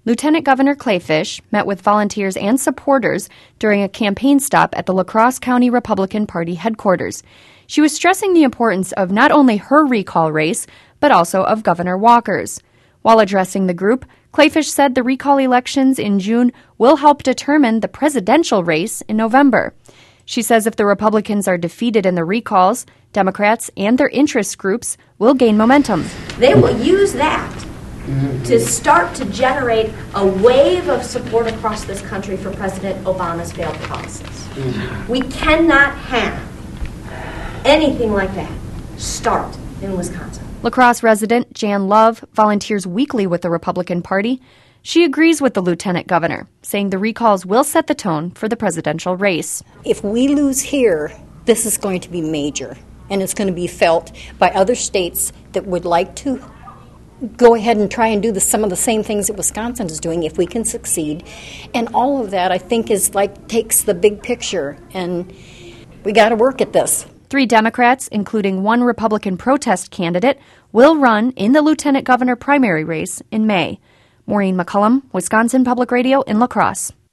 Lieutenant Governor Kleefisch met with volunteers and supporters during a campaign stop at the La Crosse County Republican Party headquarters. She was stressing the importance of not only her recall race, but also of Governor Walker's. While addressing the group, Kleefisch said the recall elections in June will help determine the presidential race in November. She says if the Republicans are defeated in the recalls, Democrats and their interest groups will gain momentum. They will use that to start to generate a wave of support across this country for President Obama's failed policies. We cannot have anything like that start in Wisconsin. La Crosse resident Jan Love volunteers weekly with the Republican Party. She agrees with the lieutenant governor, saying the recalls will set the tone for the presidential race. If we lose here, this is going to be major, and it's going to be felt by other states that would like to go ahead and try and do some of the same things that Wisconsin is doing if we can succeed. And all of that, I think, takes the big picture, and we got to work at this. 3 Democrats, including 1 Republican protest candidate, will run in the lieutenant governor primary race in May. Maureen McCullum, Wisconsin Public Radio in La Crosse.